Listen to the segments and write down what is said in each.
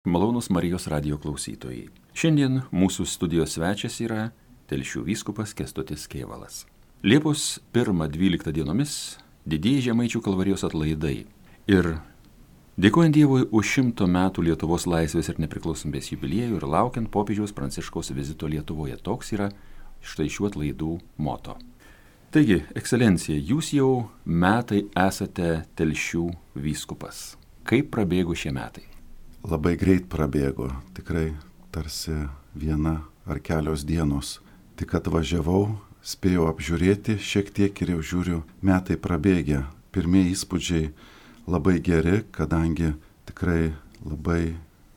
Malonūs Marijos radijo klausytojai. Šiandien mūsų studijos svečias yra Telšių vyskupas Kęstutis Kėvalas. Liepos 1-12 dienomis didieji Žemaičių Kalvarijos atlaidai. Ir dėkojant Dievui už 100 metų Lietuvos laisvės ir nepriklausomybės jubiliejų ir laukiant popiežiaus Pranciškaus vizito Lietuvoje, toks yra štai šių atlaidų moto. Taigi, ekscelencija, jūs jau metai esate Telšių vyskupas. Kaip prabėgo šie metai? Labai greit prabėgo, tikrai tarsi viena ar kelios dienos. Tik atvažiavau, spėjau apžiūrėti šiek tiek ir jau žiūriu, metai prabėgę. Pirmieji įspūdžiai labai geri, kadangi tikrai labai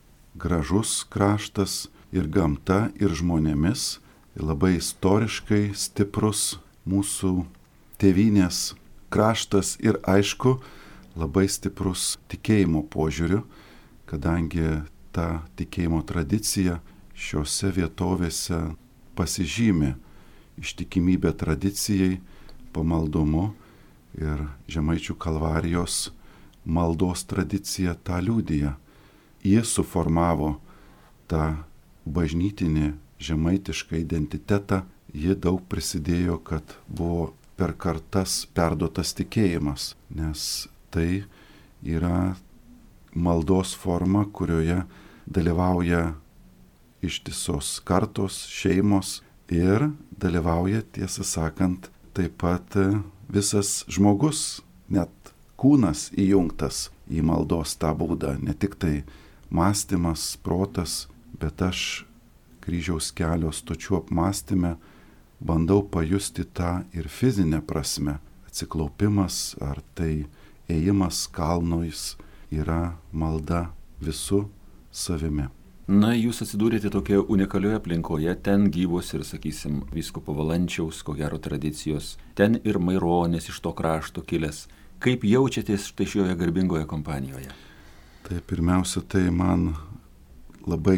gražus kraštas ir gamta, ir žmonėmis, ir labai istoriškai stiprus mūsų tėvynės kraštas ir aišku, labai stiprus tikėjimo požiūriu, kadangi ta tikėjimo tradicija šiuose vietovėse pasižymi ištikimybė tradicijai, pamaldumu ir Žemaičių Kalvarijos maldos tradicija tą liudija. Jis suformavo tą bažnytinį žemaitišką identitetą, ji daug prisidėjo, kad buvo per kartas perduotas tikėjimas, nes tai yra maldos forma, kurioje dalyvauja ištisos kartos, šeimos ir dalyvauja, tiesą sakant, taip pat visas žmogus, net kūnas įjungtas į maldos tą būdą, ne tik tai mąstymas, protas, bet aš kryžiaus kelio stočių apmąstyme bandau pajusti tą ir fizinę prasme. Atsiklaupimas ar tai ėjimas kalnais yra malda visų savimi. Na, jūs atsidūrėte tokioje unikalioje aplinkoje, ten gyvos ir, sakysim, vyskupo Valančiaus, ko gero tradicijos, ten ir Maironis iš to krašto kilęs. Kaip jaučiatės štai šioje garbingoje kompanijoje? Tai pirmiausia, tai man labai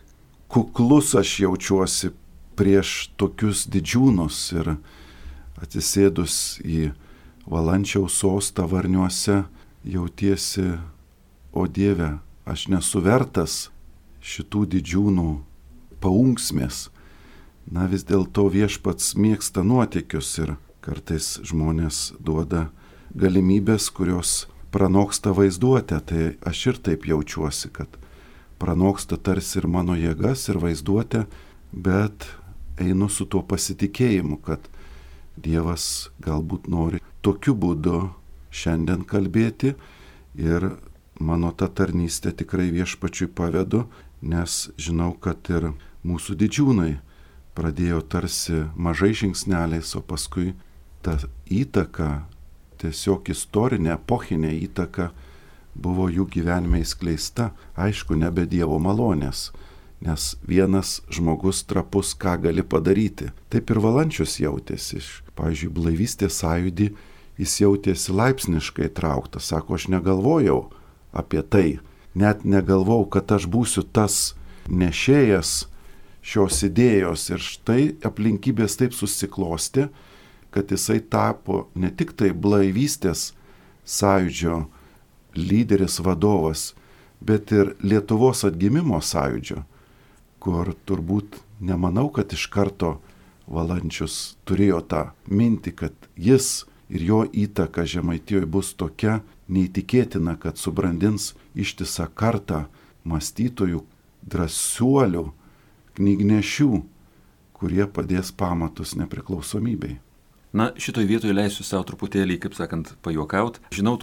kuklus aš jaučiuosi prieš tokius didžiūnus ir atsisėdus į Valančiaus sostą Varniuose jautiesi, o Dieve, aš nesu vertas šitų didžiūnų paunksmės. Na, vis dėlto viešpats mėgsta nuotykius ir kartais žmonės duoda galimybės, kurios pranoksta vaizduotę. Tai aš ir taip jaučiuosi, kad pranoksta tarsi ir mano jėgas ir vaizduotę, bet einu su tuo pasitikėjimu, kad Dievas galbūt nori tokiu būdu šiandien kalbėti ir mano tą tarnystę tikrai viešpačiui pavedu, nes žinau, kad ir mūsų didžiūnai pradėjo tarsi mažai žingsneliais, o paskui ta įtaka, tiesiog istorinė, epochinė įtaka buvo jų gyvenime įskleista, aišku, nebe Dievo malonės, nes vienas žmogus trapus ką gali padaryti. Taip ir Valančius jautėsi. Pavyzdžiui, blaivystės sąjūdį jis jautėsi laipsniškai trauktas. Sako, aš negalvojau apie tai. Net negalvojau, kad aš būsiu tas nešėjas šios idėjos. Ir štai aplinkybės taip susiklosti, kad jisai tapo ne tik tai blaivystės sąjūdžio lyderis, vadovas, bet ir Lietuvos atgimimo sąjūdžio, kur turbūt nemanau, kad iš karto Valančius turėjo tą mintį, kad jis ir jo įtaka Žemaitijoje bus tokia neįtikėtina, kad subrandins ištisą kartą mąstytojų, drąsuolių, knygnešių, kurie padės pamatus nepriklausomybei. Na, šitoj vietoje leisiu savo truputėlį, kaip sakant, pajuokaut. Žinau,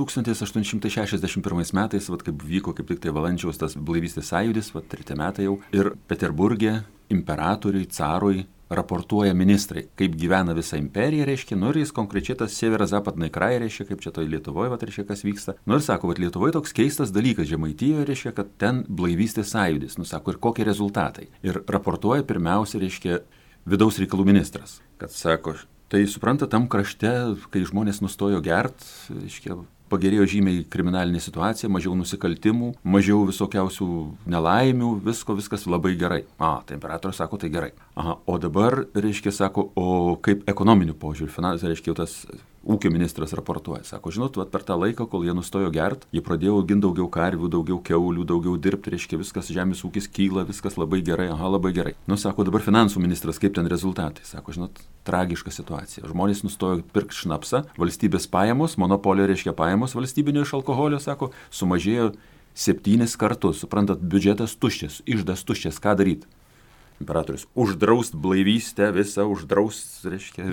1861 metais, kaip vyko kaip tik tai Valančiaus tas blaivystės sąjūdis, 3 metai jau, ir Peterburge imperatoriui, carui raportuoja ministrai, kaip gyvena visa imperija, reiškia, ir jis konkrečiai tas Severo-Zapadnai kraj, reiškia, kaip čia toj Lietuvoje, reiškia, kas vyksta. Ir sako, Lietuvoje toks keistas dalykas, Žemaitijoje, reiškia, kad ten blaivystės sąjūdis, sako, ir kokie rezultatai. Ir raportuoja pirmiausia, reiškia, vidaus reikalų ministras, kad sako, tai supranta, tam krašte, kai žmonės nustojo gert, reiškia, pagerėjo žymiai kriminalinė situacija, mažiau nusikaltimų, mažiau visokiausių nelaimių, viskas labai gerai. Tai imperatorius sako, tai gerai. O dabar, reiškia, sako, o kaip ekonominiu požiūriu, finansai, reiškia, tas ūkio ministras raportuoja, sako, žinot, vat, per tą laiką, kol jie nustojo gert, jie pradėjo auginti daugiau karvių, daugiau kiaulių, daugiau dirbti, reiškia, viskas, žemės ūkis kyla, viskas labai gerai, labai gerai. Nu, sako, dabar finansų ministras, kaip ten rezultatai, sako, žinot, tragiška situacija. Žmonės nustojo pirkti šnapsą, valstybės pajamos, monopolio reiškia pajamos valstybinio iš alkoholio, sako, sumažėjo 7 kartus, suprantat, biudžetas tuščias, iždas tuščias, ką daryti? Imperatorius, uždraust blaivystę, visą uždraust, reiškia.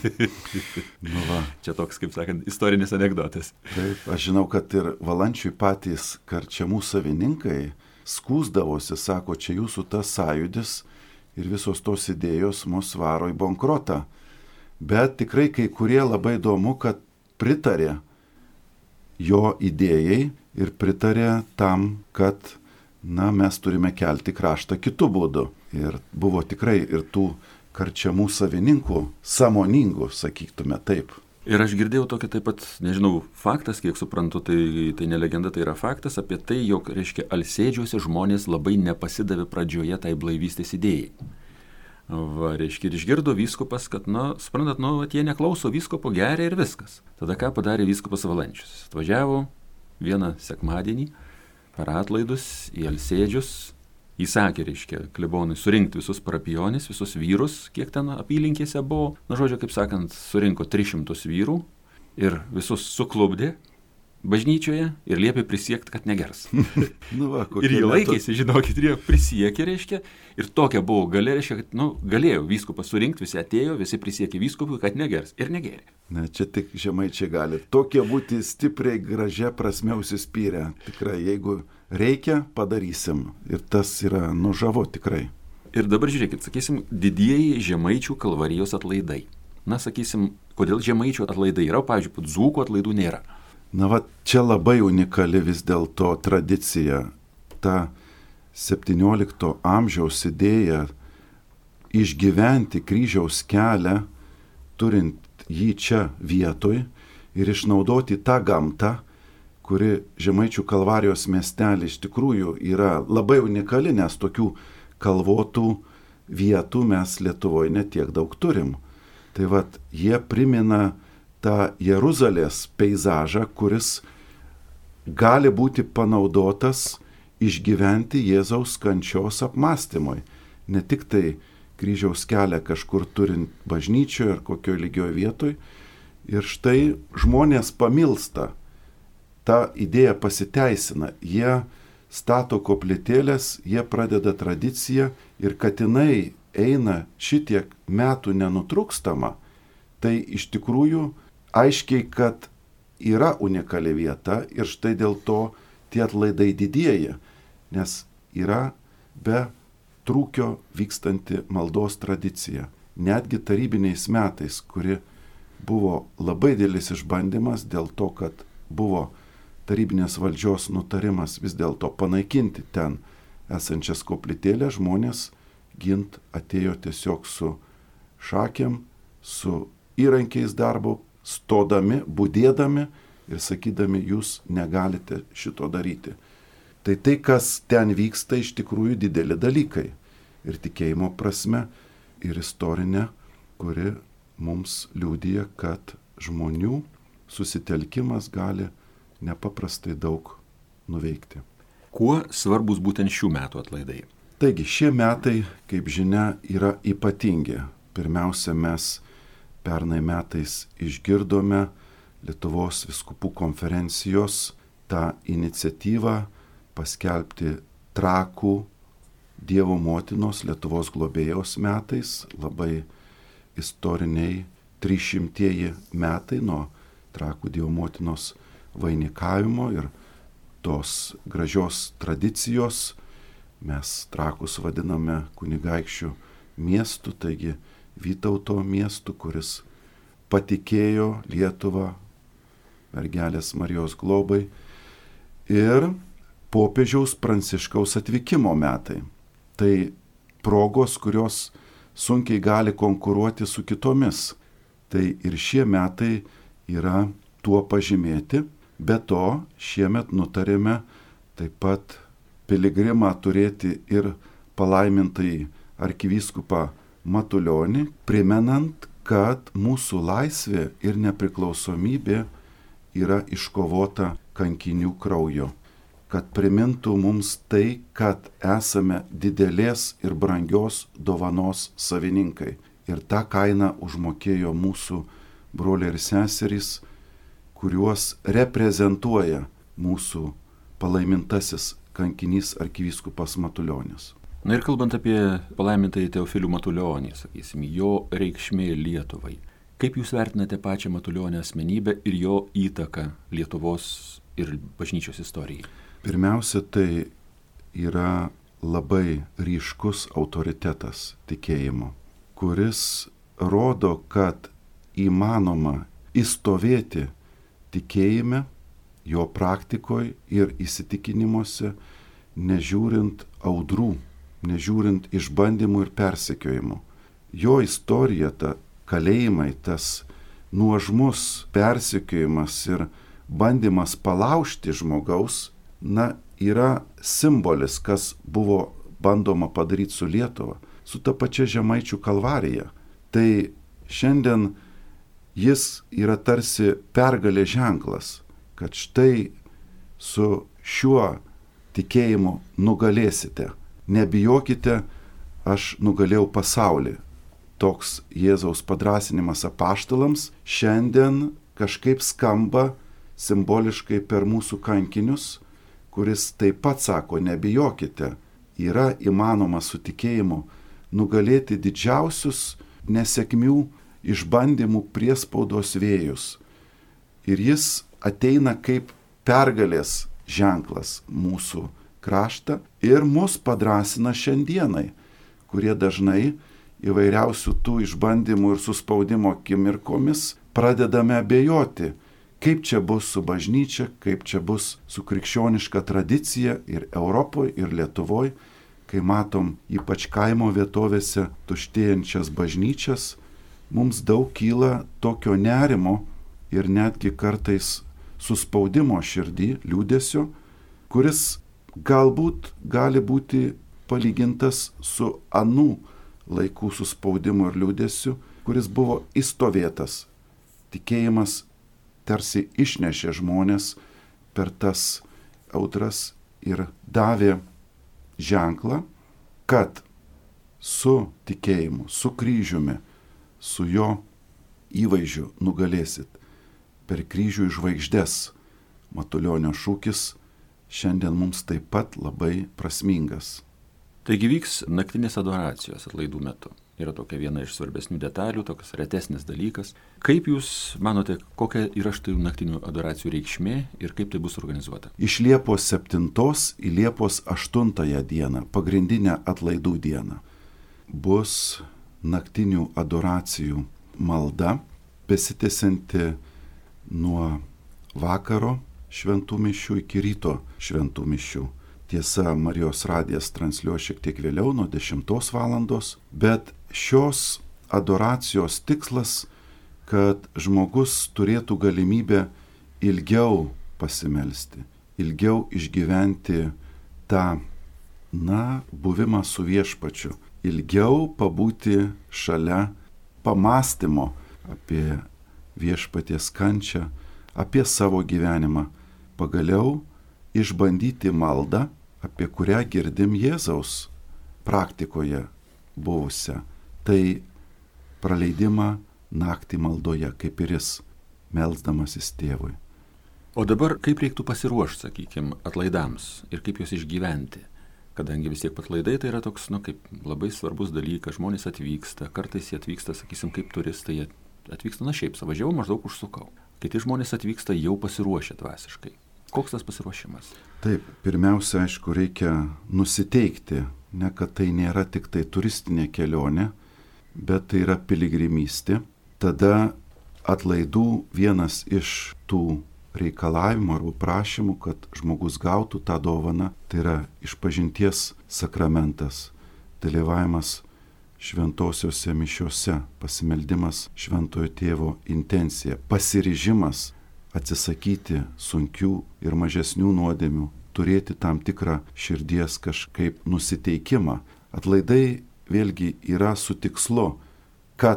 Nu va. Čia toks, kaip sakant, istorinis anekdotas. Taip, aš žinau, kad ir Valančiui patys karčiamų savininkai skųsdavosi, sako, čia jūsų tas sąjūdis ir visos tos idėjos mus varo į bankrotą. Bet tikrai kai kurie labai įdomu, kad pritarė jo idėjai ir pritarė tam, kad mes turime kelti kraštą kitų būdų. Ir buvo tikrai ir tų karčiamų savininkų sąmoningų, sakytume taip. Ir aš girdėjau tokį taip pat, nežinau, faktas, kiek suprantu, tai ne legenda, tai yra faktas apie tai, jog, reiškia, Alsėdžiuose žmonės labai nepasidavė pradžioje tai blaivystės idėjai. Va, reiškia, ir išgirdo vyskupas, kad, suprantat, jie neklauso vyskupo, geria ir viskas. Tada ką padarė vyskupas Valančius? Atvažiavo vieną sekmadienį per atlaidus į Alsėdžius, įsakė, reiškia, klebonui surinkti visus parapionis, visus vyrus, kiek ten apylinkėse buvo. Žodžiu, kaip sakant, surinko 300 vyrų ir visus suklubdė bažnyčioje ir liepė prisiekti, kad negers. Ir jie laikėsi, žinokit, ir jie prisiekė, reiškia, ir tokia buvo galia, reiškia, kad, galėjo vyskupas surinkti, visi atėjo, visi prisiekė vyskupui, kad negers ir negerė. Ne, čia tik žemaičiai gali. Tokie būti stipriai gražia prasme užsispyrę. Tikrai, jeigu reikia, padarysim. Ir tas yra žavu tikrai. Ir dabar žiūrėkit, sakysim, didieji žemaičių Kalvarijos atlaidai. Sakysim, kodėl žemaičių atlaidai yra, pavyzdžiui, dzūkų atlaidų nėra. Čia labai unikali vis dėlto tradicija. Ta 17 amžiaus idėja išgyventi kryžiaus kelią, turint jį čia vietoj ir išnaudoti tą gamtą, kuri Žemaičių Kalvarijos miestelį iš tikrųjų yra labai unikali, nes tokių kalvotų vietų mes Lietuvoje netiek daug turim. Tai jie primena tą Jeruzalės peizažą, kuris gali būti panaudotas išgyventi Jėzaus kančios apmąstymui. Ne tik tai kryžiaus kelią kažkur turint bažnyčioje ar kokioje lygioje vietoje. Ir štai žmonės pamilsta. Ta idėja pasiteisina. Jie stato koplytėlės, jie pradeda tradiciją ir kad jinai eina šitiek metų nenutrūkstama, tai iš tikrųjų aiškiai, kad yra unikali vieta ir štai dėl to tie atlaidai didieji, nes yra be trūkio vykstanti maldos tradicija. Netgi tarybiniais metais, kuri buvo labai didelis išbandymas dėl to, kad buvo tarybinės valdžios nutarimas vis dėlto panaikinti ten esančias koplytėlės, žmonės gint atėjo tiesiog su šakėm, su įrankiais darbo, stodami, budėdami ir sakydami, jūs negalite šito daryti. Tai, kas ten vyksta, iš tikrųjų dideli dalykai. Ir tikėjimo prasme, ir istorinė, kuri mums liudija, kad žmonių susitelkimas gali nepaprastai daug nuveikti. Kuo svarbus būtent šių metų atlaidai? Taigi, šie metai, kaip žinia, yra ypatingi. Pirmiausia, mes pernai metais išgirdome Lietuvos vyskupų konferencijos tą iniciatyvą paskelbti Trakų Dievo motinos Lietuvos globėjos metais, labai istoriniai 300 metai nuo Trakų Dievo motinos vainikavimo ir tos gražios tradicijos. Mes Trakus vadiname kunigaikščių miestu, taigi Vytauto miestu, kuris patikėjo Lietuvą mergelės Marijos globai, ir popiežiaus Pranciškaus atvykimo metai. Tai progos, kurios sunkiai gali konkuruoti su kitomis. Tai ir šie metai yra tuo pažymėti. Be to, šiemet nutarėme taip pat piligrimą turėti ir palaimintai arkivyskupą Matulionį, primenant, kad mūsų laisvė ir nepriklausomybė yra iškovota kankinių krauju, kad primintų mums tai, kad esame didelės ir brangios dovanos savininkai. Ir tą kainą užmokėjo mūsų broliai ir seserys, kuriuos reprezentuoja mūsų palaimintasis kankinys arkivyskupas Matulionis. Na ir kalbant apie palaimintąjį Teofilių Matulionį, sakysim, jo reikšmė Lietuvai. Kaip jūs vertinate pačią Matulionio asmenybę ir jo įtaką Lietuvos ir bažnyčios istorijai? Pirmiausia, tai yra labai ryškus autoritetas tikėjimo, kuris rodo, kad įmanoma įstovėti tikėjime, jo praktikoje ir įsitikinimuose, nežiūrint audrų, nežiūrint išbandymų ir persekiojimų. Jo istorija, ta kalėjimai, tas nuožmus persekiojimas ir bandymas palaužti žmogaus, yra simbolis, kas buvo bandoma padaryti su Lietuva, su ta pačia Žemaičių kalvarija. Tai šiandien jis yra tarsi pergalės ženklas, kad štai su šiuo tikėjimu nugalėsite. Nebijokite, aš nugalėjau pasaulį. Toks Jėzaus padrąsinimas apaštalams šiandien kažkaip skamba simboliškai per mūsų kankinius, kuris taip pat sako, nebijokite, yra įmanoma su tikėjimu nugalėti didžiausius nesėkmių, išbandymų priespaudos vėjus. Ir jis ateina kaip pergalės ženklas mūsų kraštą ir mus padrąsina šiandienai, kurie dažnai įvairiausių tų išbandymų ir suspaudimo akimirkomis pradedame abejoti, kaip čia bus su bažnyčia, kaip čia bus su krikščioniška tradicija ir Europoje, ir Lietuvoje, kai matom ypač kaimo vietovėse tuštėjančias bažnyčias, mums daug kyla tokio nerimo ir netgi kartais suspaudimo širdį, liūdesio, kuris galbūt gali būti palygintas su anų laikų suspaudimu ir liūdesiu, kuris buvo įstovėtas. Tikėjimas tarsi išnešė žmonės per tas audras ir davė ženklą, kad su tikėjimu, su kryžiumi, su jo įvaizdžiu nugalėsit. Per kryžių į žvaigždes. Matulionio šūkis šiandien mums taip pat labai prasmingas. Taigi vyks naktinės adoracijos atlaidų metu. Yra tokia viena iš svarbesnių detalių, toks retesnis dalykas. Kaip jūs manote, kokia yra štai naktinių adoracijų reikšmė ir kaip tai bus organizuota? Iš Liepos 7 į Liepos 8 dieną, pagrindinę atlaidų dieną, bus naktinių adoracijų malda, besitęsianti nuo vakaro šventų mišių iki ryto šventų mišių. Tiesa, Marijos radijas transliuoja šiek tiek vėliau, nuo 10 valandos, bet šios adoracijos tikslas, kad žmogus turėtų galimybę ilgiau pasimelsti, ilgiau išgyventi tą, buvimą su viešpačiu, ilgiau pabūti šalia pamąstymo apie viešpaties kančią, apie savo gyvenimą, pagaliau išbandyti maldą, apie kurią girdim Jėzaus praktikoje buvusią. Tai praleidimą naktį maldoje, kaip ir jis, melsdamasis tėvui. O dabar kaip reiktų pasiruošti, sakykime, atlaidams ir kaip juos išgyventi? Kadangi vis tiek atlaidai tai yra toks, kaip labai svarbus dalykas, žmonės atvyksta, kartais jie atvyksta, sakysim, kaip turistai, jie atvyksta, šiaip savažiavau, maždaug užsukau. Kiti žmonės atvyksta jau pasiruošę dvasiškai. Koks tas pasiruošimas? Taip, pirmiausia, aišku, reikia nusiteikti, ne kad tai nėra tik tai turistinė kelionė, bet tai yra piligrimystė. Tada atlaidų vienas iš tų reikalavimų arba prašymų, kad žmogus gautų tą dovaną, tai yra išpažinties sakramentas, dalyvavimas šventosiuose mišiuose, pasimeldimas šventojo tėvo intencija, pasiryžimas atsisakyti sunkių ir mažesnių nuodėmių, turėti tam tikrą širdies kažkaip nusiteikimą. Atlaidai vėlgi yra su tikslu, kad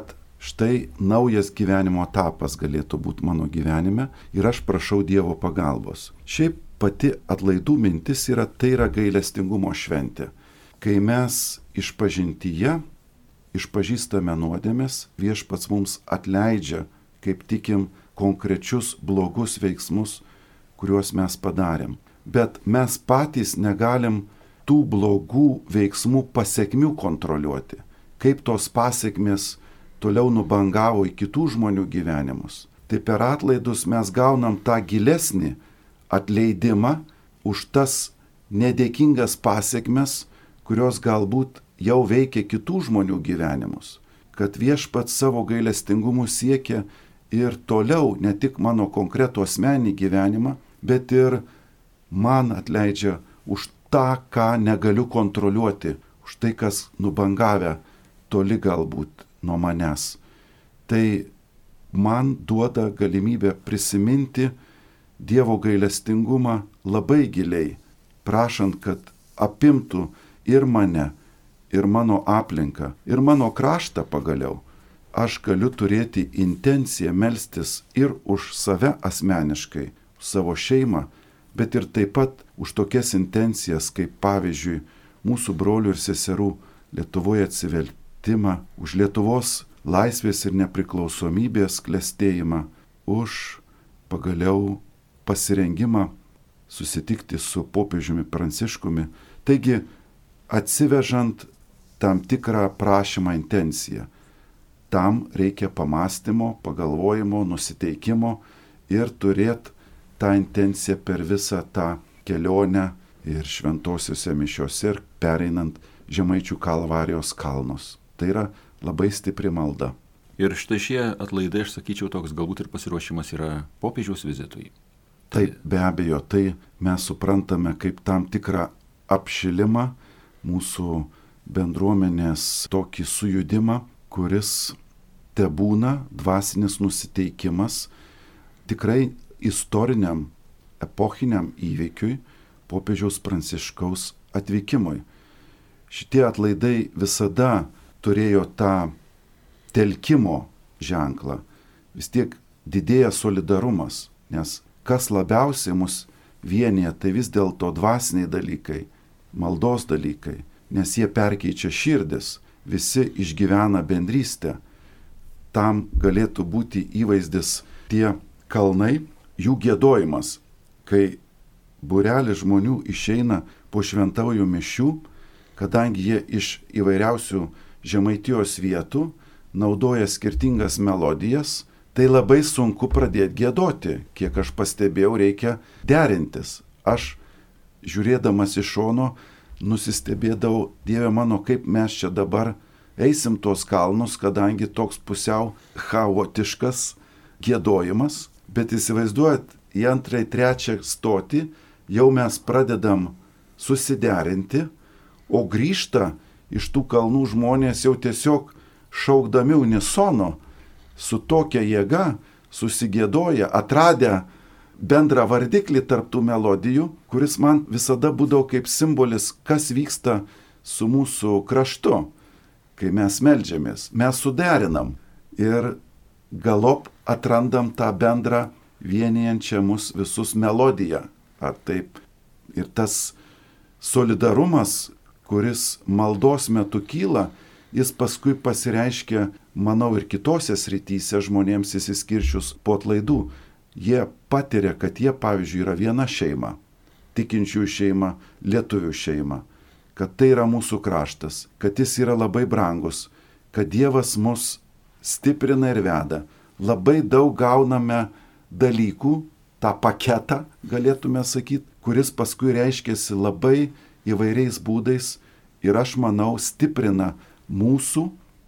štai naujas gyvenimo etapas galėtų būti mano gyvenime ir aš prašau Dievo pagalbos. Šiaip pati atlaidų mintis tai yra gailestingumo šventė. Kai mes išpažintyje išpažįstame nuodėmes, Viešpats mums atleidžia, kaip tikim, konkrečius blogus veiksmus, kuriuos mes padarėm. Bet mes patys negalim tų blogų veiksmų pasekmių kontroliuoti. Kaip tos pasekmės toliau nubangavo į kitų žmonių gyvenimus. Tai per atlaidus mes gaunam tą gilesnį atleidimą už tas nedėkingas pasekmes, kurios galbūt jau veikia kitų žmonių gyvenimus. Kad Viešpats savo gailestingumu siekia ir toliau ne tik mano konkretų asmenį gyvenimą, bet ir man atleidžia už tą, ką negaliu kontroliuoti, už tai, kas nubangavę toli galbūt nuo manęs. Tai man duoda galimybę prisiminti Dievo gailestingumą labai giliai, prašant, kad apimtų ir mane, ir mano aplinką, ir mano kraštą pagaliau. Aš galiu turėti intenciją melstis ir už save asmeniškai, už savo šeimą, bet ir taip pat už tokias intencijas, kaip pavyzdžiui mūsų brolių ir seserų Lietuvoje atsivertimą, už Lietuvos laisvės ir nepriklausomybės klestėjimą, už pagaliau pasirengimą susitikti su popiežiumi Pranciškumi. Taigi, atsivežant tam tikrą prašymą intenciją, tam reikia pamąstymo, pagalvojimo, nusiteikimo ir turėti tą intenciją per visą tą kelionę ir šventosiuose mišiose ir pereinant Žemaičių Kalvarijos kalnus. Tai yra labai stipri malda. Ir štai šie atlaidai, aš sakyčiau, toks galbūt ir pasiruošimas yra popiežiaus vizitui. Taip, be abejo, tai mes suprantame kaip tam tikrą apšilimą, mūsų bendruomenės tokį sujudimą, kuris tebūna dvasinis nusiteikimas tikrai istoriniam, epochiniam įvykiui, popiežiaus Pranciškaus atvykimui. Šitie atlaidai visada turėjo tą telkimo ženklą. Vis tiek didėja solidarumas, nes kas labiausiai mus vienyje, tai vis dėlto dvasiniai dalykai, maldos dalykai, nes jie perkeičia širdis, visi išgyvena bendrystę. Tam galėtų būti įvaizdis tie kalnai, jų giedojimas, kai būrelis žmonių išeina po šventųjų mišių, kadangi jie iš įvairiausių Žemaitijos vietų naudoja skirtingas melodijas, tai labai sunku pradėti giedoti. Kiek aš pastebėjau, reikia derintis. Aš, žiūrėdamas iš šono, nusistebėdavau, Dieve mano, kaip mes čia dabar eisim tos kalnus, kadangi toks pusiau chaotiškas giedojimas, bet įsivaizduojat, į 2., 3 stotį jau mes pradedam susiderinti, o grįžta iš tų kalnų žmonės jau tiesiog šaukdami unisono, su tokia jėga susigiedoja, atradę bendrą vardiklį tarp tų melodijų, kuris man visada būdavo kaip simbolis, kas vyksta su mūsų kraštu, kai mes meldžiamės. Mes suderinam ir galop atrandam tą bendrą vienijančią mus visus melodiją. Ar taip? Ir tas solidarumas, kuris maldos metu kyla, jis paskui pasireiškia, manau, ir kitose srityse žmonėms įsiskirčius po atlaidų. Jie patiria, kad jie, pavyzdžiui, yra viena šeima, tikinčiųjų šeima, lietuvių šeima, kad tai yra mūsų kraštas, kad jis yra labai brangus, kad Dievas mus stiprina ir veda. Labai daug gauname dalykų, tą paketą, galėtume sakyti, kuris paskui reiškiasi labai įvairiais būdais ir aš manau stiprina mūsų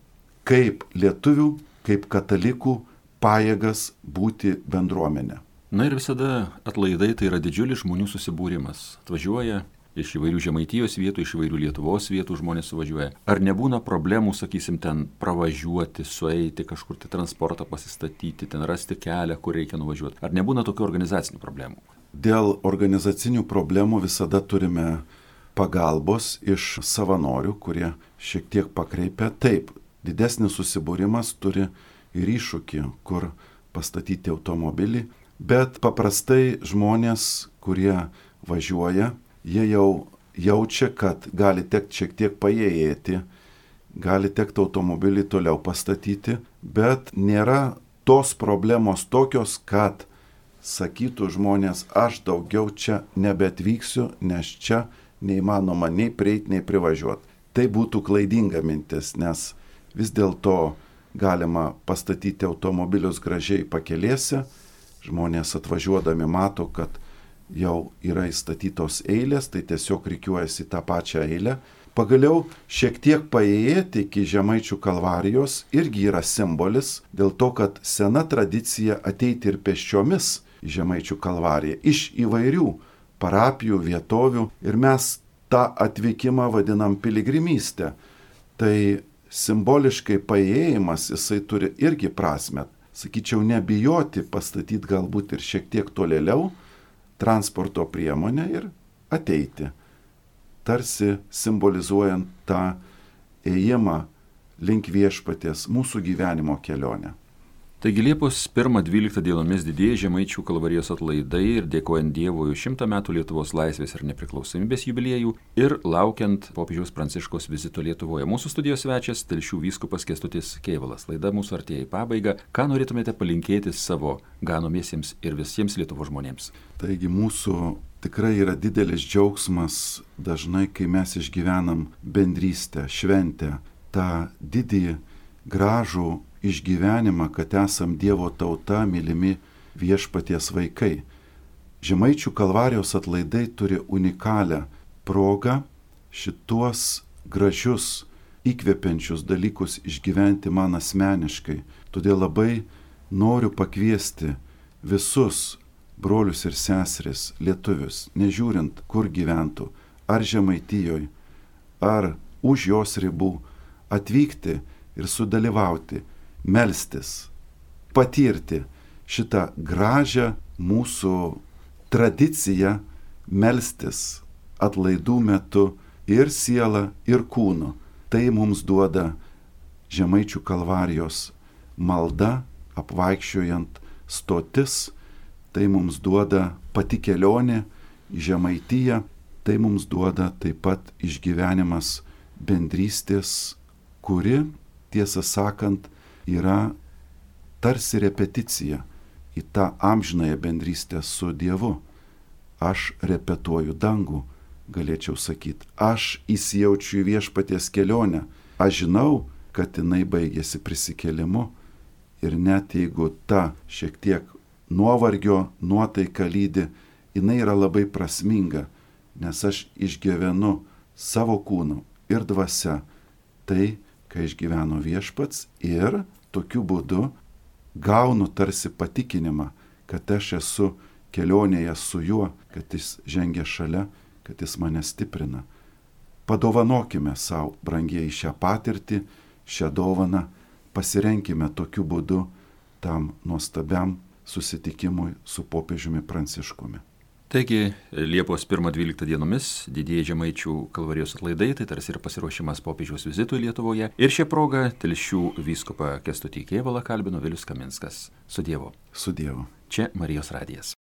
kaip lietuvių, kaip katalikų pajėgas būti bendruomenė. Na ir visada atlaidai tai yra didžiulis žmonių susibūrimas. Atvažiuoja iš įvairių Žemaitijos vietų, iš įvairių Lietuvos vietų žmonės suvažiuoja. Ar nebūna problemų, sakysim, ten pravažiuoti, sueiti, kažkur tai transportą pasistatyti, ten rasti kelią, kur reikia nuvažiuoti? Ar nebūna tokių organizacinių problemų? Dėl organizacinių problemų visada turime pagalbos iš savanorių, kurie šiek tiek pakreipia. Taip, didesnis susibūrimas turi ir iššūkį, kur pastatyti automobilį, bet paprastai žmonės, kurie važiuoja, jie jau jaučia, kad gali tekti šiek tiek paėjėti, gali tekti automobilį toliau pastatyti, bet nėra tos problemos tokios, kad sakytų žmonės, aš daugiau čia nebeatvyksiu, nes čia neįmanoma nei prieiti, nei privažiuoti. Tai būtų klaidinga mintis, nes vis dėlto galima pastatyti automobilius gražiai pakelėse, žmonės atvažiuodami mato, kad jau yra įstatytos eilės, tai tiesiog rikiuojasi tą pačią eilę. Pagaliau šiek tiek paėjėti iki Žemaičių kalvarijos irgi yra simbolis, dėl to, kad sena tradicija ateiti ir pėsčiomis į Žemaičių kalvariją iš įvairių parapijų, vietovių ir mes tą atvykimą vadinam piligrimystę. Tai simboliškai paėjimas, jisai turi irgi prasmę. Sakyčiau, nebijoti pastatyti galbūt ir šiek tiek tolėliau transporto priemonę ir ateiti, tarsi simbolizuojant tą ėjimą link viešpaties mūsų gyvenimo kelionę. Taigi Liepos 1-12 dienomis didieji Žemaičių kalvarijos atlaidai ir dėkojant Dievui už 100 metų Lietuvos laisvės ir nepriklausomybės jubiliejų ir laukiant popiežiaus Pranciškaus vizito Lietuvoje. Mūsų studijos svečias Telšių vyskupas Kęstutis Kėvalas. Laida mūsų artėja į pabaigą. Ką norėtumėte palinkėti savo ganomiesiems ir visiems Lietuvos žmonėms? Taigi mūsų tikrai yra didelis džiaugsmas dažnai, kai mes išgyvenam bendrystę, šventę, tą didį, gražų išgyvenimą, kad esam Dievo tauta, mylimi viešpaties vaikai. Žemaičių kalvarijos atlaidai turi unikalią progą šituos gražius, įkvepiančius dalykus išgyventi man asmeniškai. Todėl labai noriu pakviesti visus brolius ir seseris, lietuvius, nežiūrint, kur gyventų, ar Žemaitijoje, ar už jos ribų, atvykti ir sudalyvauti, melstis, patirti šitą gražią mūsų tradiciją melstis atlaidų metu ir sielą, ir kūnu. Tai mums duoda Žemaičių kalvarijos malda, apvaikščiojant stotis, tai mums duoda pati kelionė į Žemaitiją, tai mums duoda taip pat išgyvenimas bendrystės, kuri, tiesą sakant, yra tarsi repeticija į tą amžinąją bendrystę su Dievu. Aš repetuoju dangų, galėčiau sakyti. Aš įsijaučiu į viešpaties kelionę. Aš žinau, kad jinai baigėsi prisikėlimu. Ir net jeigu ta šiek tiek nuovargio nuotaika lydi, jinai yra labai prasminga, nes aš išgyvenu savo kūnu ir dvasia tai, kai išgyveno viešpats ir tokiu būdu gaunu tarsi patikinimą, kad aš esu kelionėje su juo, kad jis žengia šalia, kad jis mane stiprina. Padovanokime savo, brangieji, šią patirtį, šią dovaną, pasirenkime tokiu būdu tam nuostabiam susitikimui su popiežiumi Pranciškumi. Taigi, Liepos 1-12 dienomis didieji Žemaičių kalvarijos atlaidai, tai tarsi ir pasiruošimas popiežiaus vizitui Lietuvoje. Ir šią progą Telšių vyskupą Kęstutį Kėvalą kalbino Vilius Kaminskas. Su Dievu. Su Dievu. Čia Marijos radijas.